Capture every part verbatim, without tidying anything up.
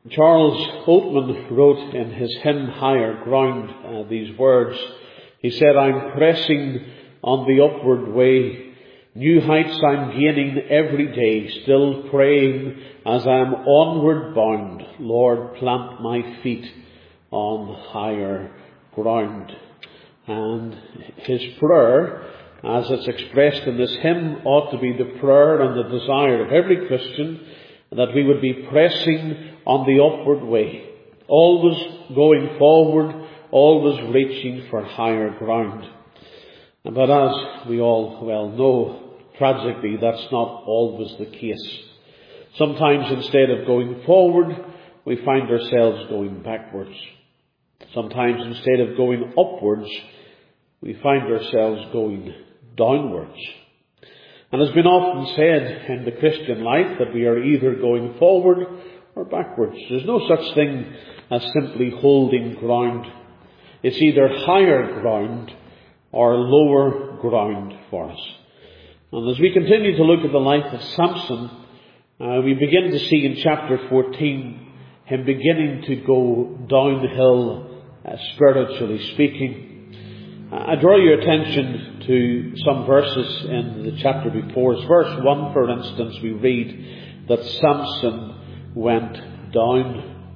Charles Oatman wrote in his hymn Higher Ground uh, these words. He said, "I'm pressing on the upward way. New heights I'm gaining every day, still praying as I'm onward bound. Lord, plant my feet on higher ground." And his prayer, as it's expressed in this hymn, ought to be the prayer and the desire of every Christian, that we would be pressing on the upward way, always going forward, always reaching for higher ground. But as we all well know, tragically, that's not always the case. Sometimes instead of going forward, we find ourselves going backwards. Sometimes instead of going upwards, we find ourselves going downwards. And it's been often said in the Christian life that we are either going forward or backwards. There's no such thing as simply holding ground. It's either higher ground or lower ground for us. And as we continue to look at the life of Samson, uh, we begin to see in chapter fourteen him beginning to go downhill, uh, spiritually speaking. I draw your attention to some verses in the chapter before. Verse one, for instance, we read that Samson went down.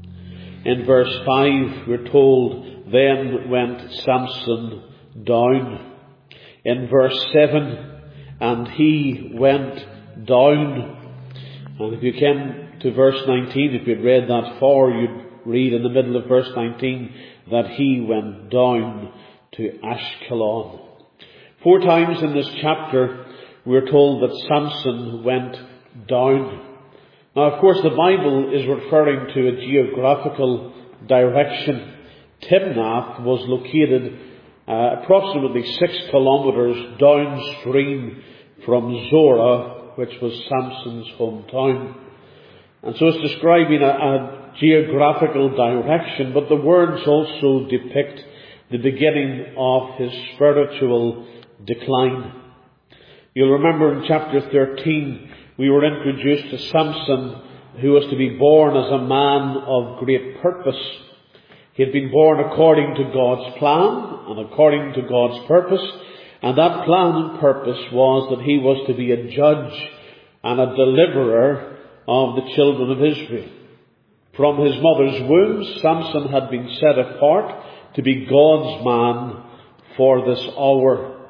In verse five, we're told, then went Samson down. In verse seven, and he went down. And if you came to verse nineteen, if you'd read that far, you'd read in the middle of verse nineteen that he went down to Ashkelon. Four times in this chapter we're told that Samson went down. Now, of course, the Bible is referring to a geographical direction. Timnath was located uh, approximately six kilometres downstream from Zorah, which was Samson's hometown. And so it's describing a, a geographical direction, but the words also depict the beginning of his spiritual decline. You'll remember in chapter thirteen, we were introduced to Samson, who was to be born as a man of great purpose. He had been born according to God's plan and according to God's purpose, and that plan and purpose was that he was to be a judge and a deliverer of the children of Israel. From his mother's womb, Samson had been set apart to be God's man for this hour.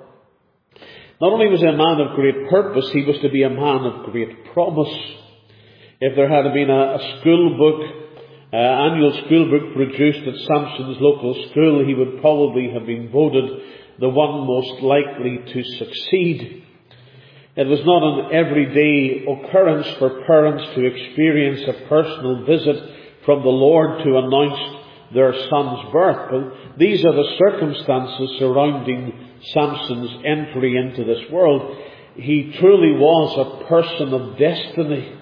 Not only was he a man of great purpose, he was to be a man of great promise. If there had been a, a school book, uh, annual school book produced at Samson's local school, he would probably have been voted the one most likely to succeed. It was not an everyday occurrence for parents to experience a personal visit from the Lord to announce their son's birth. But these are the circumstances surrounding Samson's entry into this world. He truly was a person of destiny.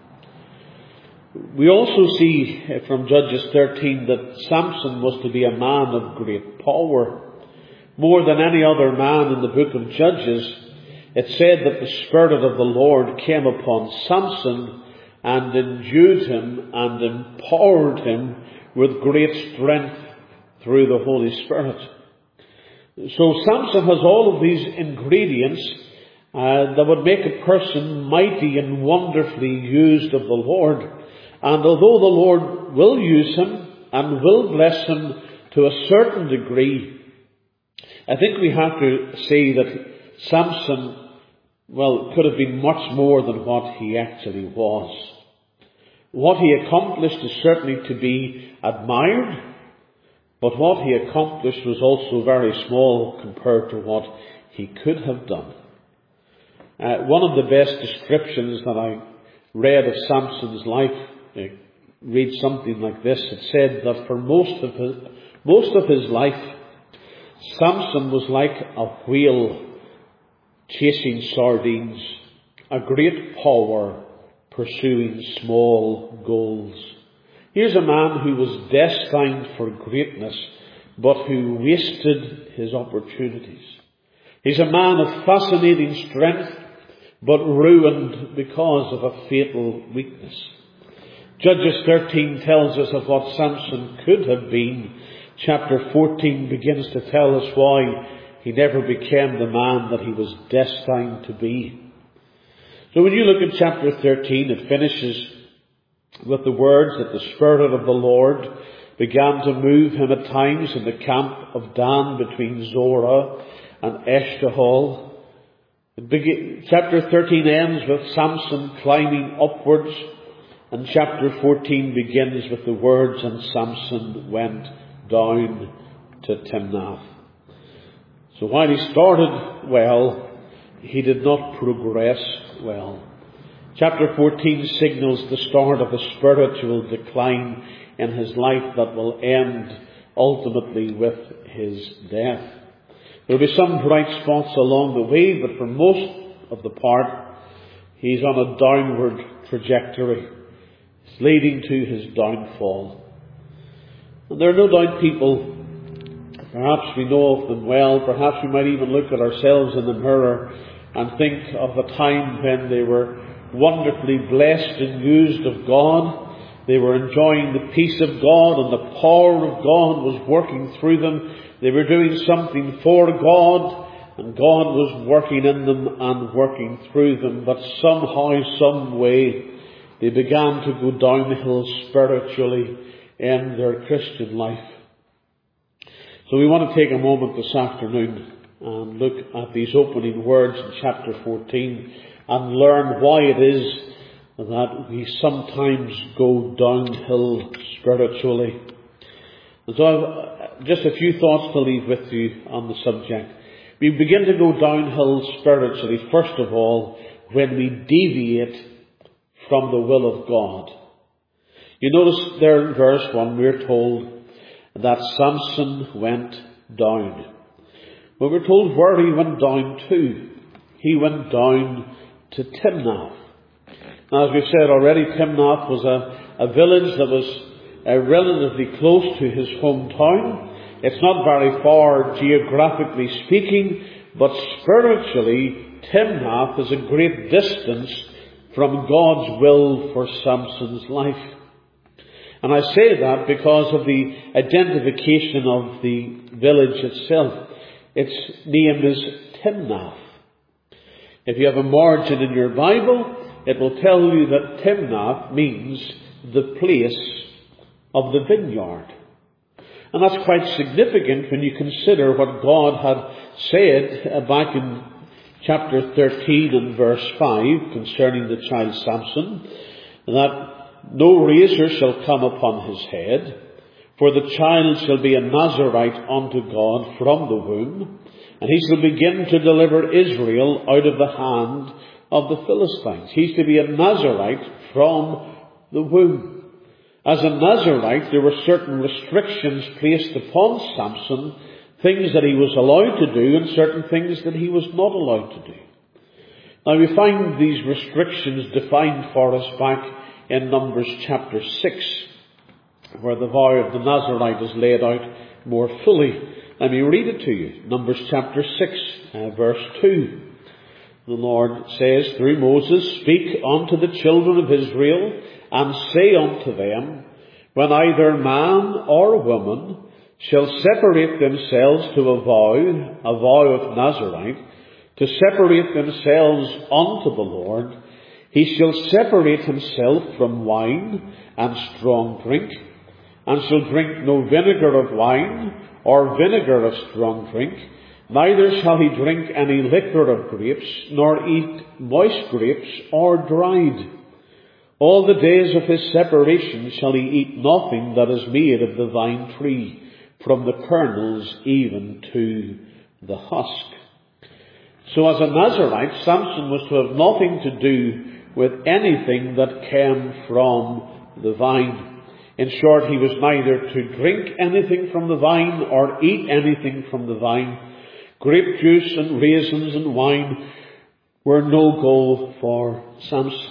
We also see from Judges thirteen that Samson was to be a man of great power. More than any other man in the book of Judges, it said that the Spirit of the Lord came upon Samson and endued him and empowered him with great strength through the Holy Spirit. So Samson has all of these ingredients uh, that would make a person mighty and wonderfully used of the Lord. And although the Lord will use him and will bless him to a certain degree, I think we have to say that Samson, well, could have been much more than what he actually was. What he accomplished is certainly to be admired, but what he accomplished was also very small compared to what he could have done. Uh, one of the best descriptions that I read of Samson's life uh, reads something like this. It said that for most of his, most of his life, Samson was like a whale chasing sardines, a great power pursuing small goals. Here's a man who was destined for greatness, but who wasted his opportunities. He's a man of fascinating strength, but ruined because of a fatal weakness. Judges thirteen tells us of what Samson could have been. Chapter fourteen begins to tell us why he never became the man that he was destined to be. So when you look at chapter thirteen, it finishes with the words that the Spirit of the Lord began to move him at times in the camp of Dan between Zorah and Eshtaol. Chapter thirteen ends with Samson climbing upwards, and chapter fourteen begins with the words, and Samson went down to Timnath. So while he started well, he did not progress well. Chapter fourteen signals the start of a spiritual decline in his life that will end ultimately with his death. There will be some bright spots along the way, but for most of the part, he's on a downward trajectory. It's leading to his downfall. And there are no doubt people, perhaps we know of them well, perhaps we might even look at ourselves in the mirror and think of a time when they were wonderfully blessed and used of God. They were enjoying the peace of God, and the power of God was working through them. They were doing something for God, and God was working in them and working through them. But somehow, some way, they began to go downhill spiritually in their Christian life. So we want to take a moment this afternoon and look at these opening words in chapter fourteen and learn why it is that we sometimes go downhill spiritually. And so I've just a few thoughts to leave with you on the subject. We begin to go downhill spiritually, first of all, when we deviate from the will of God. You notice there in verse one, we're told that Samson went down. But we're told where he went down to. He went down to Timnath. Now, as we've said already, Timnath was a, a village that was uh, relatively close to his hometown. It's not very far geographically speaking, but spiritually, Timnath is a great distance from God's will for Samson's life. And I say that because of the identification of the village itself. Its name is Timnath. If you have a margin in your Bible, it will tell you that Timnath means the place of the vineyard. And that's quite significant when you consider what God had said back in chapter thirteen and verse five concerning the child Samson, that no razor shall come upon his head, for the child shall be a Nazarite unto God from the womb, and he shall begin to deliver Israel out of the hand of the Philistines. He's to be a Nazarite from the womb. As a Nazarite, there were certain restrictions placed upon Samson, things that he was allowed to do and certain things that he was not allowed to do. Now we find these restrictions defined for us back in Numbers chapter six, where the vow of the Nazarite is laid out more fully. Let me read it to you. Numbers chapter six, uh, verse two. The Lord says through Moses, "Speak unto the children of Israel, and say unto them, when either man or woman shall separate themselves to a vow, a vow of Nazarite, to separate themselves unto the Lord, he shall separate himself from wine and strong drink, and shall drink no vinegar of wine or vinegar of strong drink, neither shall he drink any liquor of grapes, nor eat moist grapes or dried. All the days of his separation shall he eat nothing that is made of the vine tree, from the kernels even to the husk." So as a Nazarite, Samson was to have nothing to do with anything that came from the vine. In short, he was neither to drink anything from the vine or eat anything from the vine. Grape juice and raisins and wine were no go for Samson.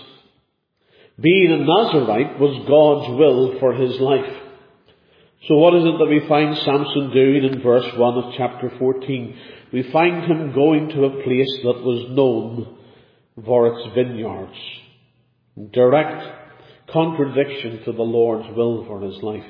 Being a Nazarite was God's will for his life. So what is it that we find Samson doing in verse one of chapter fourteen? We find him going to a place that was known for its vineyards. Direct contradiction to the Lord's will for his life.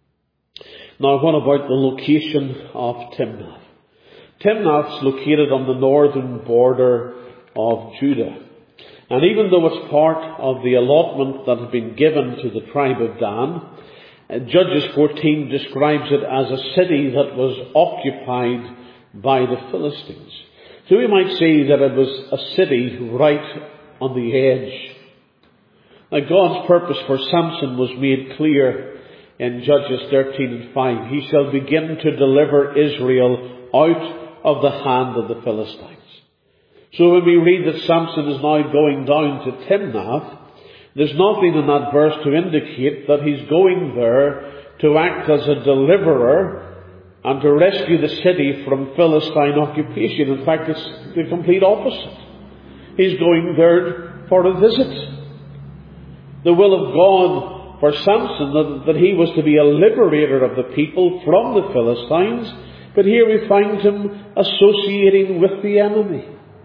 Now, what about the location of Timnath? Timnath's located on the northern border of Judah. And even though it's part of the allotment that had been given to the tribe of Dan, Judges fourteen describes it as a city that was occupied by the Philistines. So we might say that it was a city right on the edge. Now, God's purpose for Samson was made clear in Judges thirteen and five. He shall begin to deliver Israel out of the hand of the Philistines. So when we read that Samson is now going down to Timnath, there's nothing in that verse to indicate that he's going there to act as a deliverer and to rescue the city from Philistine occupation. In fact, it's the complete opposite. He's going there for a visit. The will of God for Samson, that, that he was to be a liberator of the people from the Philistines, but here we find him associating with the enemy.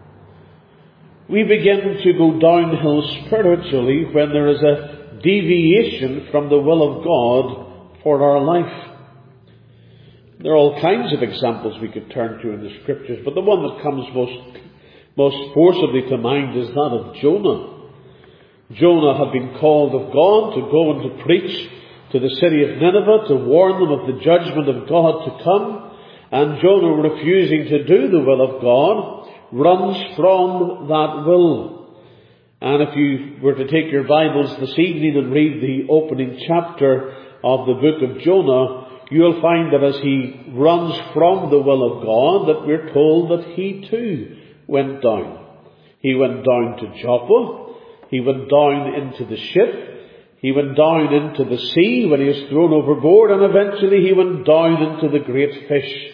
We begin to go downhill spiritually when there is a deviation from the will of God for our life. There are all kinds of examples we could turn to in the Scriptures, but the one that comes most, most forcibly to mind is that of Jonah. Jonah had been called of God to go and to preach to the city of Nineveh, to warn them of the judgment of God to come, and Jonah, refusing to do the will of God, runs from that will. And if you were to take your Bibles this evening and read the opening chapter of the book of Jonah, you'll find that as he runs from the will of God, that we're told that he too went down. He went down to Joppa. He went down into the ship. He went down into the sea when he was thrown overboard, and eventually he went down into the great fish.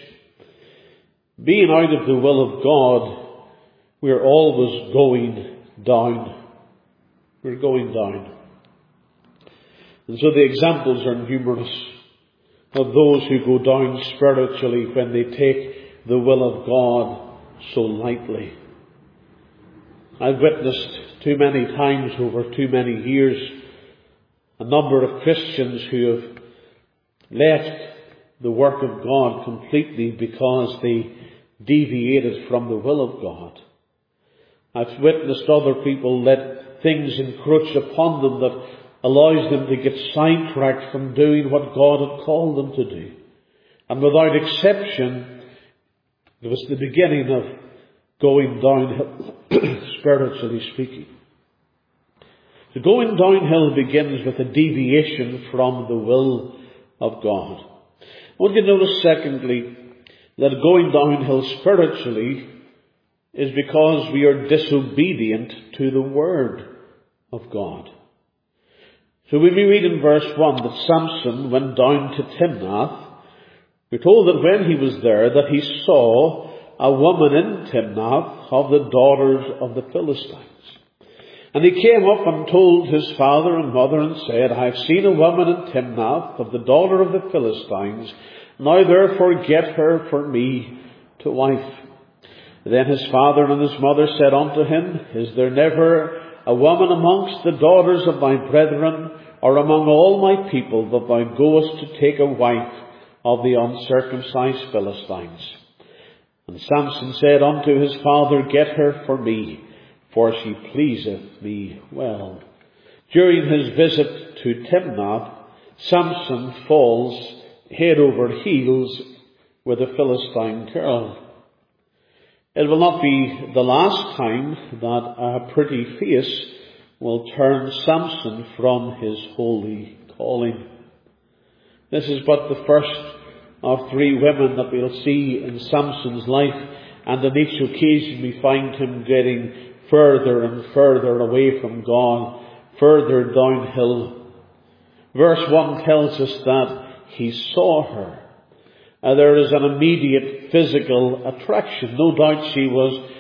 Being out of the will of God, we're always going down. We're going down. And so the examples are numerous of those who go down spiritually when they take the will of God so lightly. I've witnessed too many times over too many years a number of Christians who have left the work of God completely because they deviated from the will of God. I've witnessed other people let things encroach upon them that allows them to get sidetracked from doing what God had called them to do. And without exception, it was the beginning of going downhill, spiritually speaking. So going downhill begins with a deviation from the will of God. I want you to notice, secondly, that going downhill spiritually is because we are disobedient to the Word of God. So when we read in verse one that Samson went down to Timnath, we're told that when he was there that he saw a woman in Timnath of the daughters of the Philistines. And he came up and told his father and mother and said, I have seen a woman in Timnath of the daughter of the Philistines. Now therefore get her for me to wife. Then his father and his mother said unto him, Is there never a woman amongst the daughters of thy brethren, or among all my people, that thou goest to take a wife of the uncircumcised Philistines? And Samson said unto his father, Get her for me, for she pleaseth me well. During his visit to Timnath, Samson falls head over heels with a Philistine girl. It will not be the last time that a pretty face will turn Samson from his holy calling. This is but the first of three women that we'll see in Samson's life, and on each occasion we find him getting further and further away from God, further downhill. Verse one tells us that he saw her. Uh, there is an immediate physical attraction. No doubt she was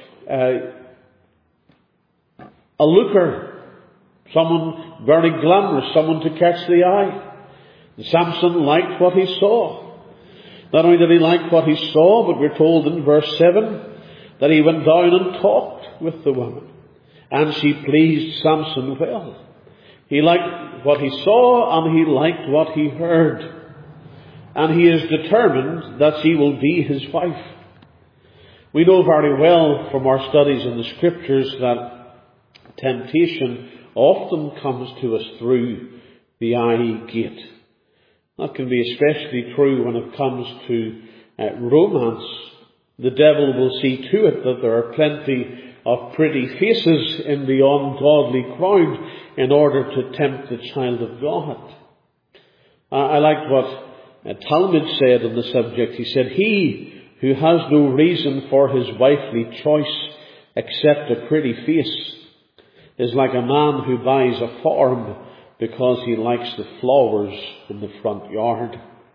uh, a looker, someone very glamorous, someone to catch the eye. And Samson liked what he saw. Not only did he like what he saw, but we're told in verse seven that he went down and talked with the woman. And she pleased Samson well. He liked what he saw and he liked what he heard. And he is determined that she will be his wife. We know very well from our studies in the Scriptures that temptation often comes to us through the eye gate. That can be especially true when it comes to uh, romance. The devil will see to it that there are plenty of pretty faces in the ungodly crowd in order to tempt the child of God. Uh, I liked what uh, Talmud said on the subject. He said, "He who has no reason for his wifely choice except a pretty face is like a man who buys a farm because he likes the flowers in the front yard."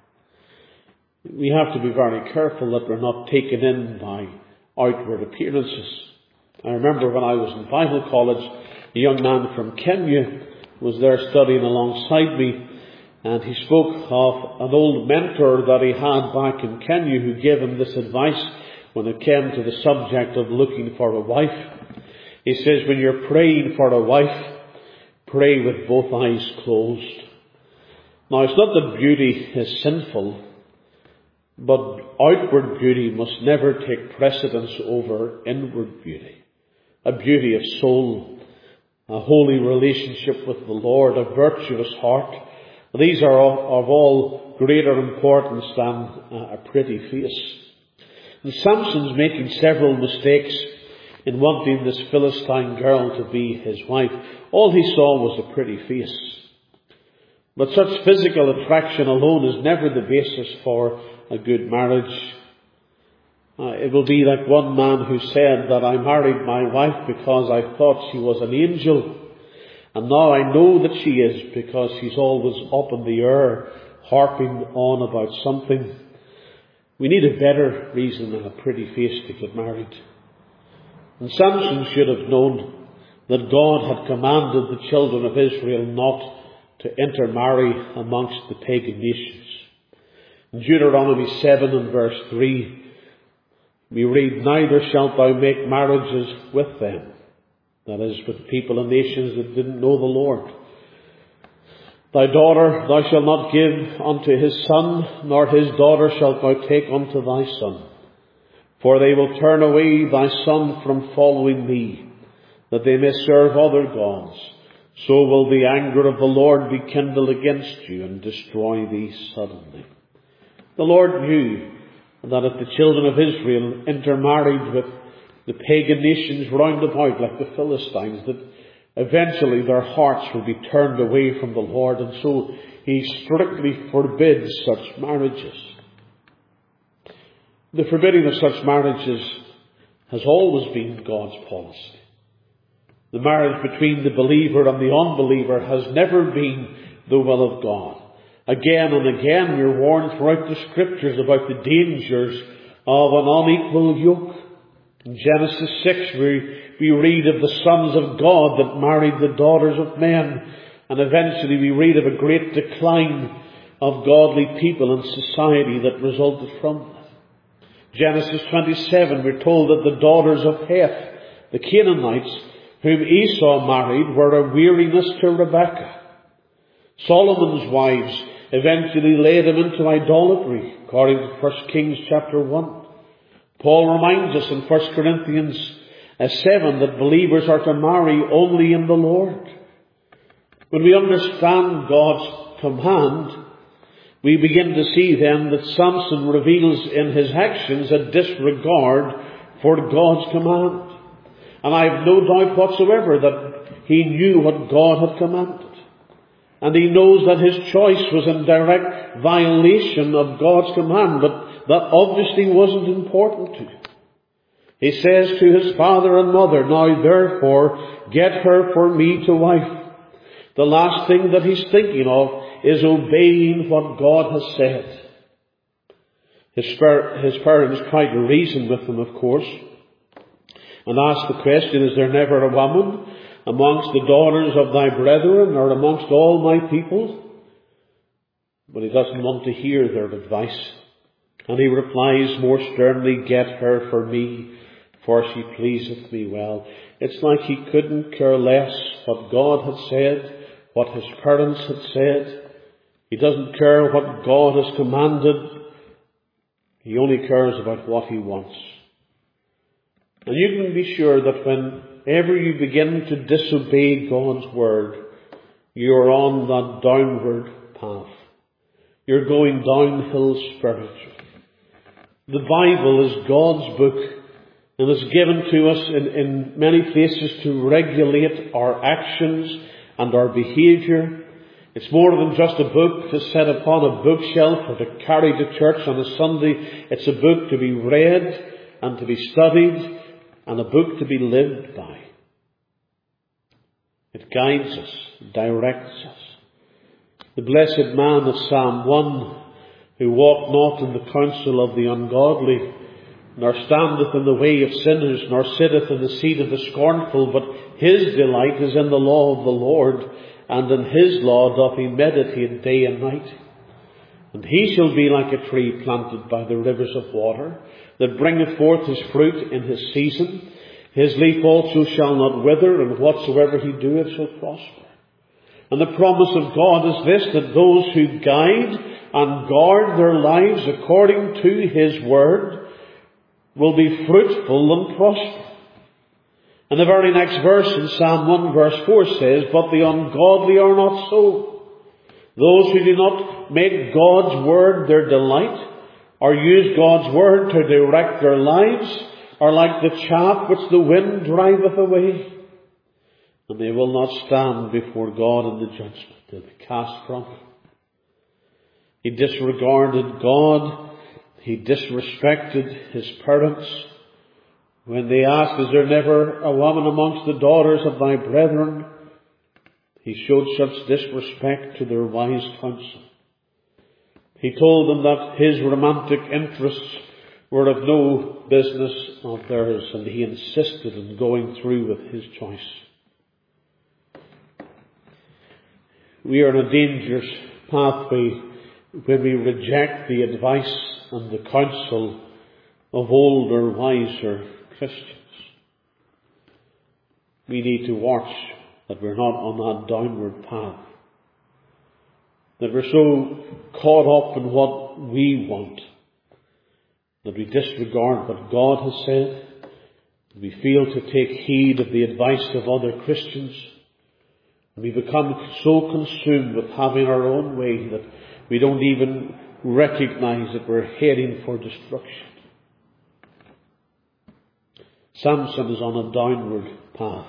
We have to be very careful that we're not taken in by outward appearances. I remember when I was in Bible college, a young man from Kenya was there studying alongside me, and he spoke of an old mentor that he had back in Kenya who gave him this advice when it came to the subject of looking for a wife. He says, when you're praying for a wife, pray with both eyes closed. Now, it's not that beauty is sinful, but outward beauty must never take precedence over inward beauty. A beauty of soul, a holy relationship with the Lord, a virtuous heart. These are all, of all greater importance than a pretty face. And Samson's making several mistakes in wanting this Philistine girl to be his wife. All he saw was a pretty face. But such physical attraction alone is never the basis for a good marriage. Uh, it will be like one man who said that I married my wife because I thought she was an angel. And now I know that she is because she's always up in the air, harping on about something. We need a better reason than a pretty face to get married. And Samson should have known that God had commanded the children of Israel not to intermarry amongst the pagan nations. In Deuteronomy seven and verse three, we read, "Neither shalt thou make marriages with them." That is, with people and nations that didn't know the Lord. "Thy daughter thou shalt not give unto his son, nor his daughter shalt thou take unto thy son. For they will turn away thy son from following me, that they may serve other gods. So will the anger of the Lord be kindled against you, and destroy thee suddenly." The Lord knew that if the children of Israel intermarried with the pagan nations round about, like the Philistines, that eventually their hearts would be turned away from the Lord, and so he strictly forbids such marriages. The forbidding of such marriages has always been God's policy. The marriage between the believer and the unbeliever has never been the will of God. Again and again we're warned throughout the Scriptures about the dangers of an unequal yoke. In Genesis six we, we read of the sons of God that married the daughters of men, and eventually we read of a great decline of godly people and society that resulted from that. Genesis twenty-seven, we're told that the daughters of Heth, the Canaanites, whom Esau married, were a weariness to Rebekah. Solomon's wives eventually led him into idolatry, according to First Kings chapter one. Paul reminds us in First Corinthians seven that believers are to marry only in the Lord. When we understand God's command, we begin to see then that Samson reveals in his actions a disregard for God's command. And I have no doubt whatsoever that he knew what God had commanded. And he knows that his choice was in direct violation of God's command, but that obviously wasn't important to him. He says to his father and mother, "Now therefore get her for me to wife." The last thing that he's thinking of is obeying what God has said. His, his parents tried to reason with him, of course, and asked the question, "Is there never a woman amongst the daughters of thy brethren, or amongst all my people?" But he doesn't want to hear their advice. And he replies more sternly, "Get her for me, for she pleaseth me well." It's like he couldn't care less what God had said, what his parents had said. He doesn't care what God has commanded. He only cares about what he wants. And you can be sure that whenever you begin to disobey God's word, you're on that downward path. You're going downhill spiritually. The Bible is God's book and is given to us in, in many places to regulate our actions and our behaviour. It's more than just a book to set upon a bookshelf or to carry to church on a Sunday. It's a book to be read and to be studied and a book to be lived by. It guides us, directs us. The blessed man of Psalm one, who walked not in the counsel of the ungodly, nor standeth in the way of sinners, nor sitteth in the seat of the scornful, but his delight is in the law of the Lord, and in his law doth he meditate day and night. And he shall be like a tree planted by the rivers of water, that bringeth forth his fruit in his season. His leaf also shall not wither, and whatsoever he doeth shall prosper. And the promise of God is this, that those who guide and guard their lives according to his word will be fruitful and prosper. And the very next verse in Psalm one verse four says, but the ungodly are not so. Those who do not make God's word their delight, or use God's word to direct their lives, are like the chaff which the wind driveth away. And they will not stand before God in the judgment. They'll be cast from him. He disregarded God. He disrespected his parents. When they asked, is there never a woman amongst the daughters of thy brethren? He showed such disrespect to their wise counsel. He told them that his romantic interests were of no business of theirs, and he insisted on going through with his choice. We are in a dangerous pathway when we reject the advice and the counsel of older, wiser Christians. We need to watch that we're not on that downward path, that we're so caught up in what we want that we disregard what God has said, that we fail to take heed of the advice of other Christians, and we become so consumed with having our own way that we don't even recognize that we're heading for destruction. Samson is on a downward path.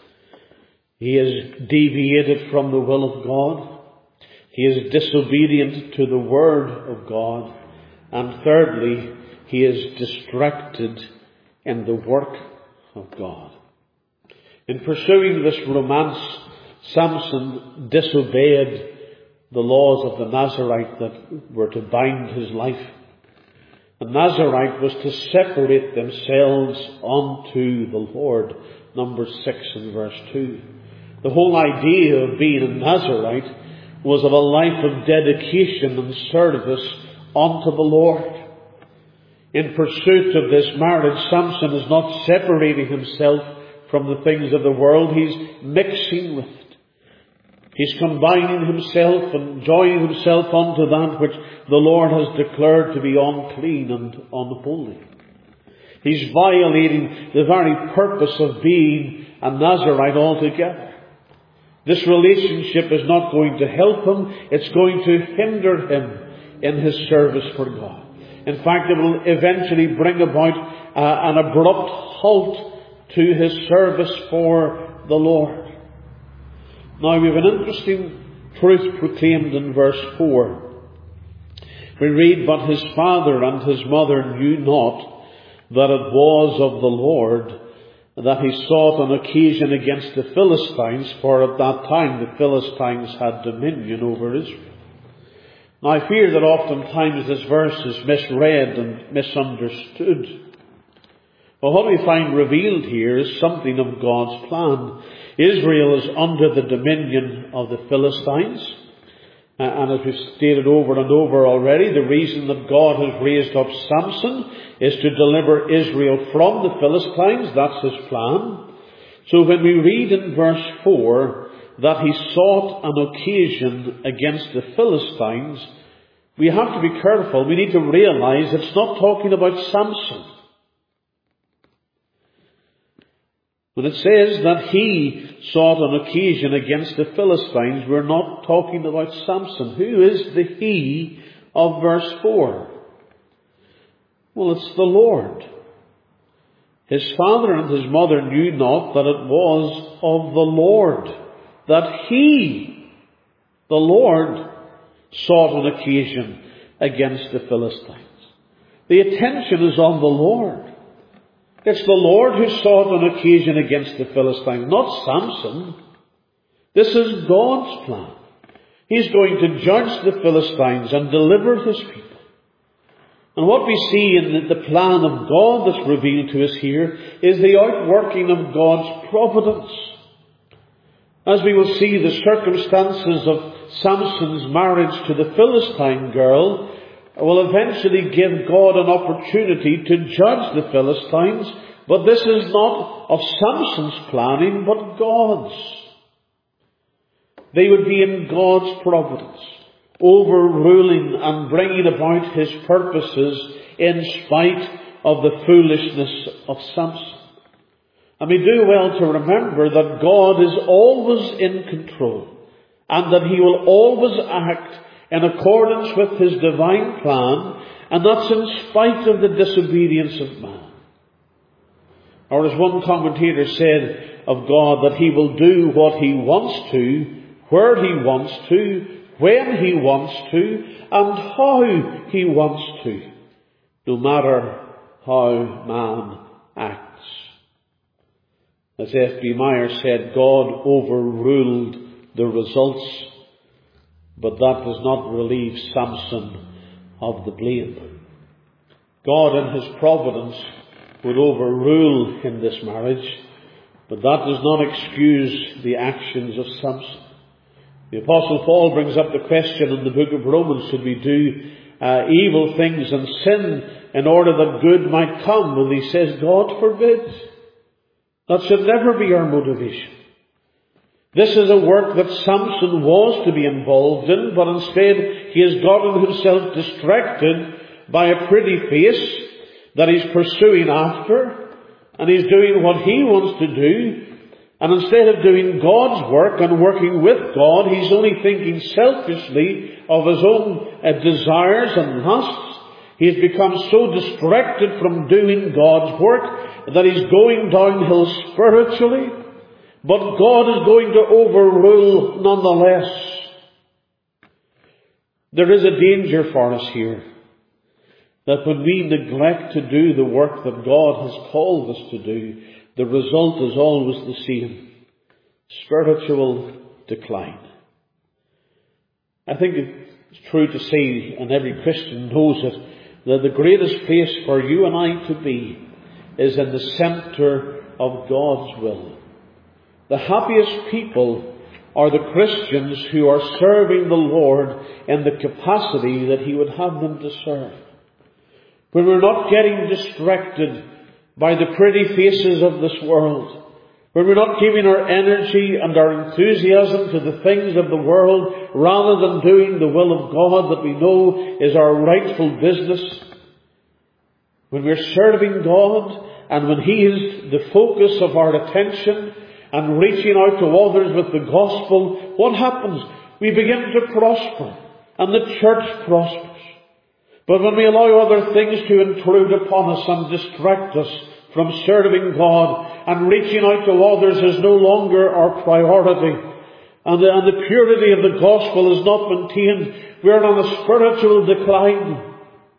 He has deviated from the will of God. He is disobedient to the word of God. And thirdly, he is distracted in the work of God. In pursuing this romance, Samson disobeyed the laws of the Nazarite that were to bind his life. The Nazarite was to separate themselves unto the Lord. Numbers six and verse two. The whole idea of being a Nazarite was of a life of dedication and service unto the Lord. In pursuit of this marriage, Samson is not separating himself from the things of the world. He's mixing with it. He's combining himself and joining himself unto that which the Lord has declared to be unclean and unholy. He's violating the very purpose of being a Nazarite altogether. This relationship is not going to help him. It's going to hinder him in his service for God. In fact, it will eventually bring about uh, an abrupt halt to his service for the Lord. Now we have an interesting truth proclaimed in verse four. We read, but his father and his mother knew not that it was of the Lord that he sought an occasion against the Philistines, for at that time the Philistines had dominion over Israel. Now I fear that oftentimes this verse is misread and misunderstood. But what we find revealed here is something of God's plan. Israel is under the dominion of the Philistines. Uh, and as we've stated over and over already, the reason that God has raised up Samson is to deliver Israel from the Philistines. That's his plan. So when we read in verse four that he sought an occasion against the Philistines, we have to be careful. We need to realize it's not talking about Samson. When it says that he sought an occasion against the Philistines, we're not talking about Samson. Who is the he of verse four? Well, it's the Lord. His father and his mother knew not that it was of the Lord, that he, the Lord, sought an occasion against the Philistines. The attention is on the Lord. It's the Lord who sought an occasion against the Philistines, not Samson. This is God's plan. He's going to judge the Philistines and deliver his people. And what we see in the plan of God that's revealed to us here is the outworking of God's providence. As we will see, the circumstances of Samson's marriage to the Philistine girl will eventually give God an opportunity to judge the Philistines, but this is not of Samson's planning, but God's. They would be in God's providence, overruling and bringing about his purposes in spite of the foolishness of Samson. And we do well to remember that God is always in control and that he will always act in accordance with his divine plan, and that's in spite of the disobedience of man. Or as one commentator said of God, that he will do what he wants to, where he wants to, when he wants to, and how he wants to, no matter how man acts. As F B Meyer said, God overruled the results, but that does not relieve Samson of the blame. God in his providence would overrule in this marriage, but that does not excuse the actions of Samson. The Apostle Paul brings up the question in the book of Romans, should we do uh, evil things and sin in order that good might come? And he says, God forbid. That should never be our motivation. This is a work that Samson was to be involved in, but instead he has gotten himself distracted by a pretty face that he's pursuing after, and he's doing what he wants to do. And instead of doing God's work and working with God, he's only thinking selfishly of his own uh, desires and lusts. He has become so distracted from doing God's work that he's going downhill spiritually. But God is going to overrule nonetheless. There is a danger for us here, that when we neglect to do the work that God has called us to do, the result is always the same: spiritual decline. I think it's true to say, and every Christian knows it, that the greatest place for you and I to be is in the centre of God's will. The happiest people are the Christians who are serving the Lord in the capacity that he would have them to serve. When we're not getting distracted by the pretty faces of this world, when we're not giving our energy and our enthusiasm to the things of the world rather than doing the will of God that we know is our rightful business, when we're serving God and when he is the focus of our attention and reaching out to others with the gospel, what happens? We begin to prosper and the church prospers. But when we allow other things to intrude upon us and distract us from serving God, and reaching out to others is no longer our priority, and the, and the purity of the gospel is not maintained, we're on a spiritual decline.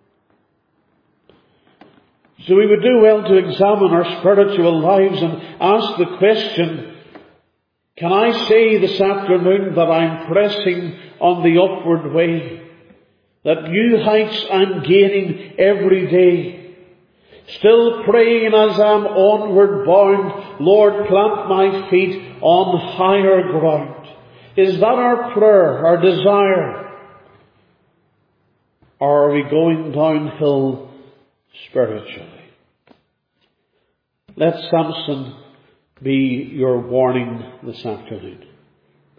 So we would do well to examine our spiritual lives and ask the question, can I say this afternoon that I'm pressing on the upward way? That new heights I'm gaining every day? Still praying as I'm onward bound, Lord, plant my feet on higher ground. Is that our prayer, our desire? Or are we going downhill spiritually? Let Samson be your warning this afternoon.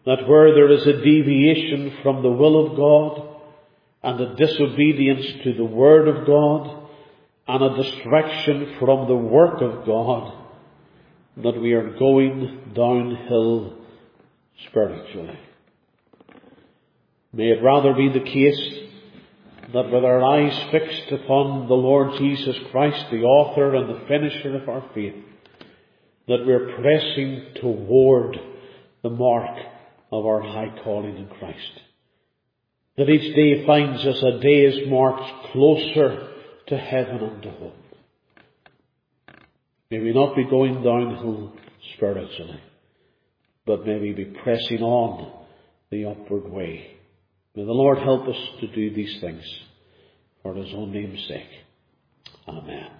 that where there is a deviation from the will of God and a disobedience to the Word of God and a distraction from the work of God, that we are going downhill spiritually. May it rather be the case that with our eyes fixed upon the Lord Jesus Christ, the author and the finisher of our faith, that we're pressing toward the mark of our high calling in Christ. That each day finds us a day is marked closer to heaven and to home. May we not be going downhill spiritually, but may we be pressing on the upward way. May the Lord help us to do these things for His own name's sake. Amen.